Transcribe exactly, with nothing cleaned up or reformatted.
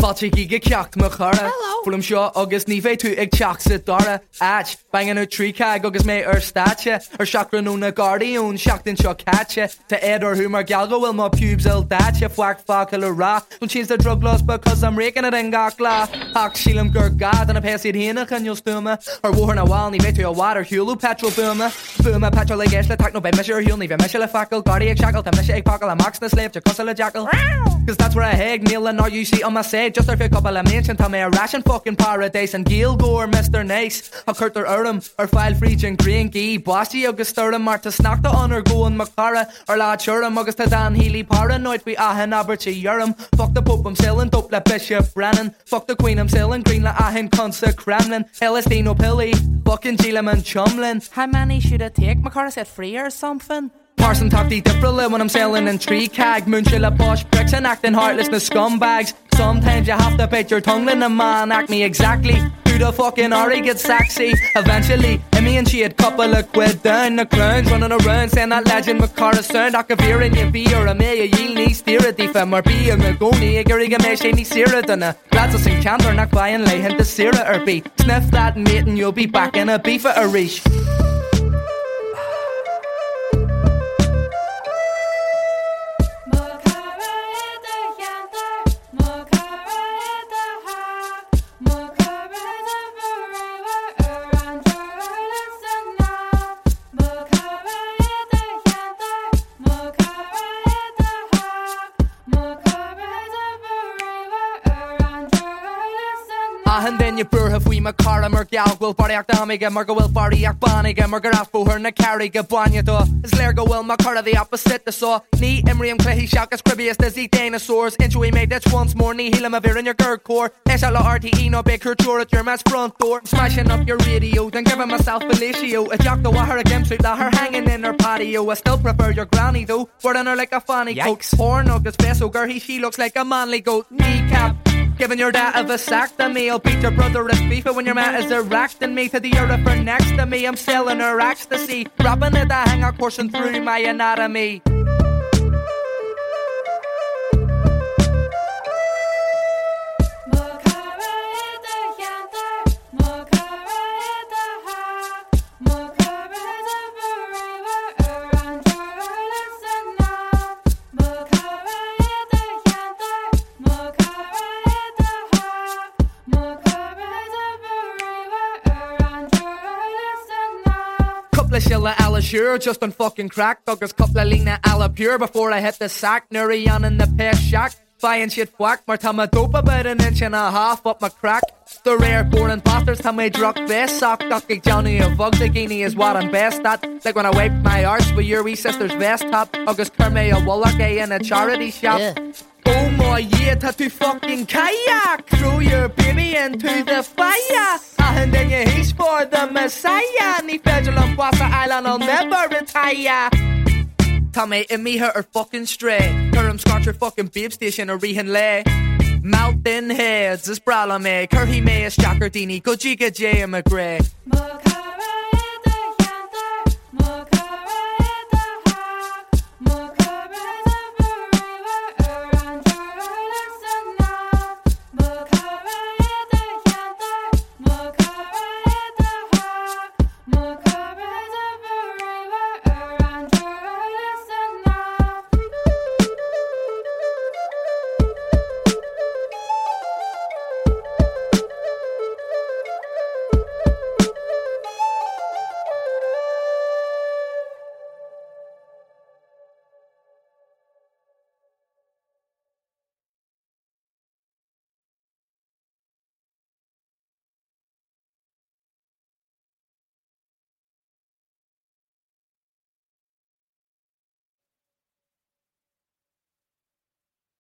Patrick ige ceacht mo chara Fulam seo agus ní bheith tú ag teach sa dara Ach, bangin ú trí cag agus mé ar stache Ar seacranú na gardaíún seachtain seo catche Ta ed or hu mar galgo will my pubes il dache Fwack facal a ra Don't change the drug laws because I'm raking it in gakla Hak shilam gur gad and a pasid hina can you'll stuma Or war na wal ní bheith tú a water hulu petrol booma Booma petrol ag eis le tak no be measure hul ní bheith measure le facal Gardaí ag shackle ta measure ag pacal a max na slave to cussle a jackal Cause that's where I heg Neil and all you see on my say Just a couple of mention ta me a ration fucking paradise And Gilgore Mister Nice A Curter Urim Or File Freegin Green Gee Bossy agus Sturm Marta Snackta on her going Macara Or Lad Shurim Agus ta Dan Healy Paranoid We ahen Aberchi Urim Fuck the Pope I'm selling Dope la Bishop Brennan Fuck the Queen I'm selling Green la ahen Consa Kremlin L S D no Pilly Fucking Gileman Chumlin How many should I take? Macara said free or something? Parson talk the different when I'm selling in tree cag Moonshilla posh bricks and acting heartless na scumbags Sometimes you have to bite your tongue when a man act me exactly Who the fucking Ari gets sexy Eventually, and me and she had couple of quid down the clowns running around saying that legend Macara sound Akavir and you be or a me a yield ni steer it If I'm or be a magoni a gariga me she ni sira dana Lads us in canter not buying lay him to sira or be Sniff that mate and you'll be back in a beef at a reach And then you burr have we Macara Mer gal will body act amiga Margo will body act baniga Margo afo her na carry ga banya do Is Lergo will Macara the opposite the saw Ni Imriam Clay Shakas Cribius the Z dinosaurs Into we made that once more Ni Hila Mavir in your Gurg core S L R T E no big culture at your man's front door Smashing up your radio Then giving myself Felicio A jock the water again sweet la her hanging in her patio I still prefer your granny though Wearing her like a fanny coat Horn of this vessel girl he she looks like a manly goat Kneecap Giving your dad of a sack to me I'll beat your brother as beef when your man is erect and me to the earth for next to me I'm selling her ecstasy Rapping it I hang a coursing through my anatomy Shilla Alashur just on fucking crack Douglas couple Lena Ala pure before I hit the sack Nurian in the piss shack Buying shit whack Martama dope about an inch and a half up my crack The rare born bastards time I drug best Sock ducky Johnny a vug the guinea is what I'm best at Like when I wiped my arse with your wee sister's vest top August Kermay a Wallach in a charity shop yeah. Oh my yeah, tattoo fucking kayak Throw your baby into the fire And then you he's for the messiah Ni federal on Wassa Island I'll never retire Tommy and me her are fucking stray Currum scotch your fucking babe station or rehan lay Mouth in heads is brala me Curry me is Jackardini Gojiga J and McGray Look